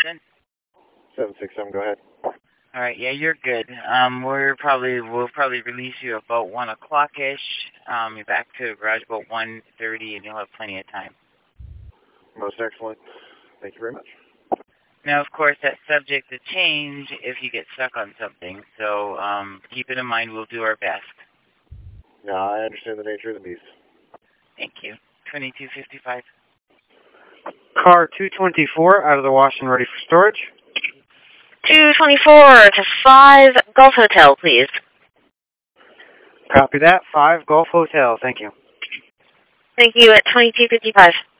767? 767, go ahead. All right, yeah, you're good. We'll probably release you about 1 o'clock-ish. You're back to the garage about 1:30, and you'll have plenty of time. Most excellent. Thank you very much. Now, of course, that's subject to change if you get stuck on something. So keep it in mind. We'll do our best. Yeah, I understand the nature of the beast. Thank you. 2255. Car 224 out of the wash and ready for storage. 224 to 5 Gulf Hotel, please. Copy that. 5 Gulf Hotel. Thank you. Thank you at 2255.